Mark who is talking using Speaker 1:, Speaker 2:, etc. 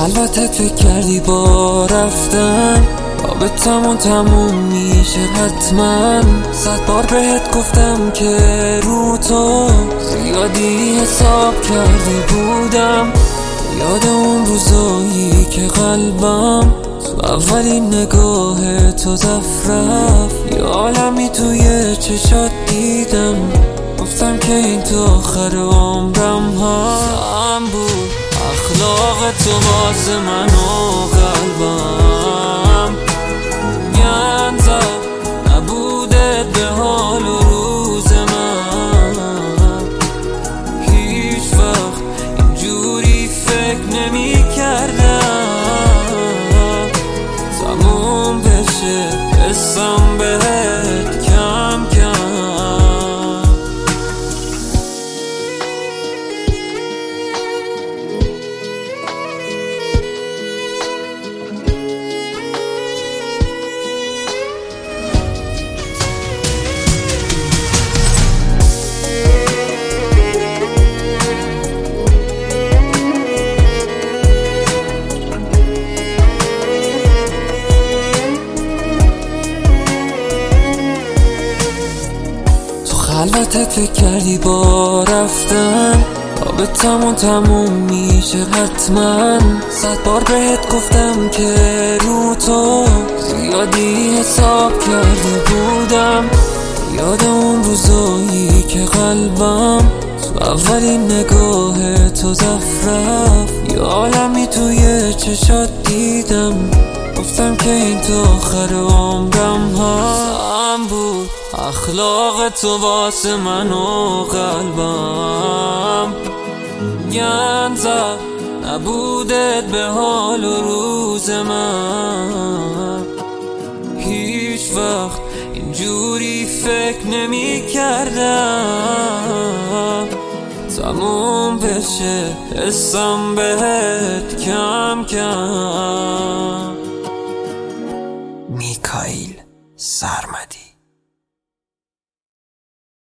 Speaker 1: خلوتت فکر کردی با رفتن رابطمون تموم میشه حتما. 100 بار بهت گفتم که رو تو زیادی حساب کردی بودم. یاد اون روزایی که قلبم تو اولین نگاه تو زفت رفت. یه عالمی توی چشات دیدم، گفتم که این تو آخر عمرم هم بود. اخلاق تو واسه من و قلبم گند زد، نبودت به حال و روز من. هیچ وقت اینجوری فکر نمی کردم تموم بشه قسم بهت کم کم. خلوتت فکر کردی با رفتن رابطمون تموم میشه حتما. 100 بار بهت گفتم که رو تو زیادی حساب کرده بودم. یاد اون روزایی که قلبم تو اولین نگاه تو زفت رفت. یه عالمی توی چشات دیدم، گفتم که این تو آخر عمرم هم بود. اخلاق تو واسه من و قلبم گند زد، نبودت به حال و روز من. هیچ وقت اینجوری فکر نمی کردم تموم بشه حسم بهت کم کم.
Speaker 2: میکائیل سرمدی.